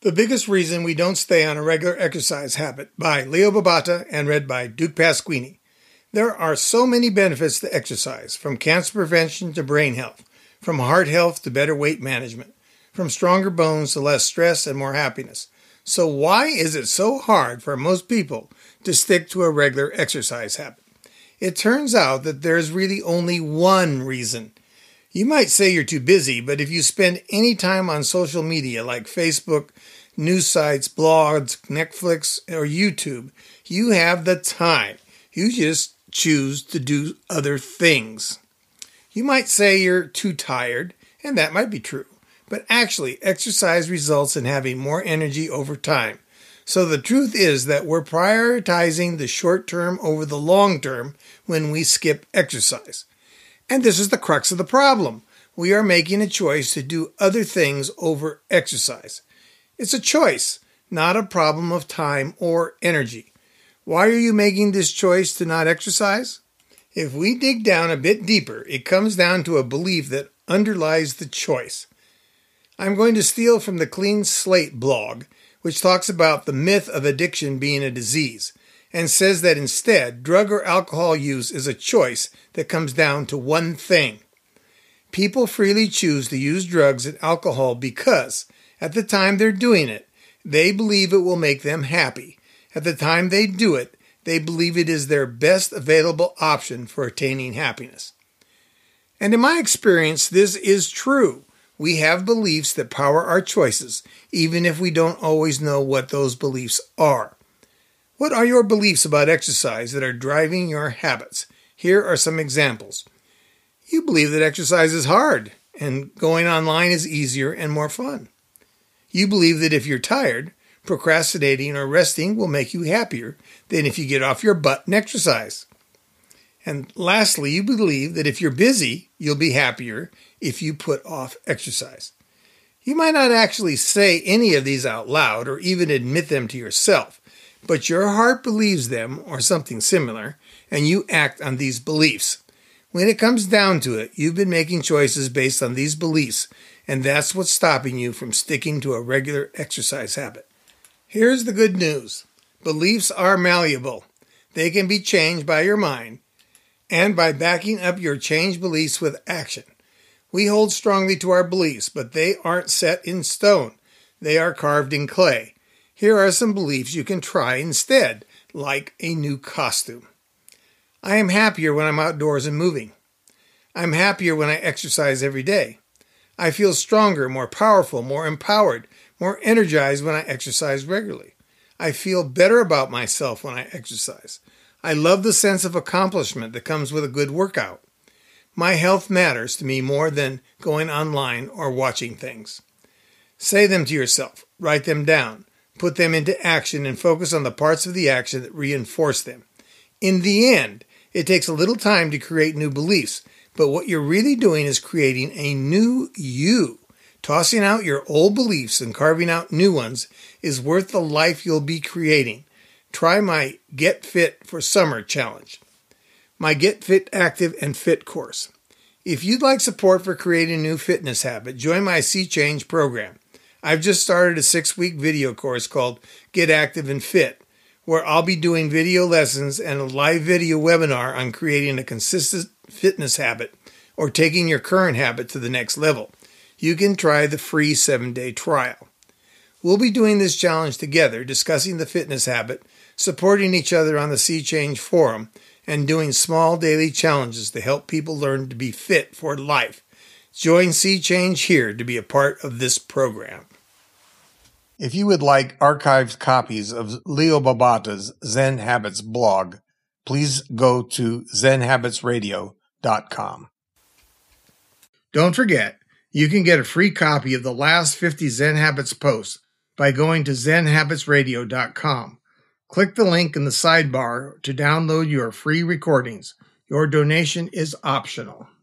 The Biggest Reason We Don't Stay on a Regular Exercise Habit by Leo Babauta and read by Duke Pasquini. There are so many benefits to exercise, from cancer prevention to brain health, from heart health to better weight management, from stronger bones to less stress and more happiness. So why is it so hard for most people to stick to a regular exercise habit? It turns out that there's really only one reason. You might say you're too busy, but if you spend any time on social media like Facebook, news sites, blogs, Netflix, or YouTube, you have the time. You just choose to do other things. You might say you're too tired, and that might be true. But actually, exercise results in having more energy over time. So the truth is that we're prioritizing the short term over the long term when we skip exercise. And this is the crux of the problem. We are making a choice to do other things over exercise. It's a choice, not a problem of time or energy. Why are you making this choice to not exercise? If we dig down a bit deeper, it comes down to a belief that underlies the choice. I'm going to steal from the Clean Slate blog, which talks about the myth of addiction being a disease, and says that instead, drug or alcohol use is a choice that comes down to one thing. People freely choose to use drugs and alcohol because, at the time they're doing it, they believe it will make them happy. At the time they do it, they believe it is their best available option for attaining happiness. And in my experience, this is true. We have beliefs that power our choices, even if we don't always know what those beliefs are. What are your beliefs about exercise that are driving your habits? Here are some examples. You believe that exercise is hard and going online is easier and more fun. You believe that if you're tired, procrastinating or resting will make you happier than if you get off your butt and exercise. And lastly, you believe that if you're busy, you'll be happier if you put off exercise. You might not actually say any of these out loud or even admit them to yourself, but your heart believes them or something similar, and you act on these beliefs. When it comes down to it, you've been making choices based on these beliefs, and that's what's stopping you from sticking to a regular exercise habit. Here's the good news. Beliefs are malleable. They can be changed by your mind and by backing up your changed beliefs with action. We hold strongly to our beliefs, but they aren't set in stone. They are carved in clay. Here are some beliefs you can try instead, like a new costume. I am happier when I'm outdoors and moving. I'm happier when I exercise every day. I feel stronger, more powerful, more empowered, more energized when I exercise regularly. I feel better about myself when I exercise. I love the sense of accomplishment that comes with a good workout. My health matters to me more than going online or watching things. Say them to yourself. Write them down. Put them into action and focus on the parts of the action that reinforce them. In the end, it takes a little time to create new beliefs, but what you're really doing is creating a new you. Tossing out your old beliefs and carving out new ones is worth the life you'll be creating. Try my Get Fit for Summer challenge, my Get Fit Active and Fit course. If you'd like support for creating a new fitness habit, join my Sea Change program. I've just started a 6-week video course called Get Active and Fit, where I'll be doing video lessons and a live video webinar on creating a consistent fitness habit or taking your current habit to the next level. You can try the free 7-day trial. We'll be doing this challenge together, discussing the fitness habit, supporting each other on the Sea Change forum, and doing small daily challenges to help people learn to be fit for life. Join Sea Change here to be a part of this program. If you would like archived copies of Leo Babauta's Zen Habits blog, please go to zenhabitsradio.com. Don't forget, you can get a free copy of the last 50 Zen Habits posts by going to zenhabitsradio.com. Click the link in the sidebar to download your free recordings. Your donation is optional.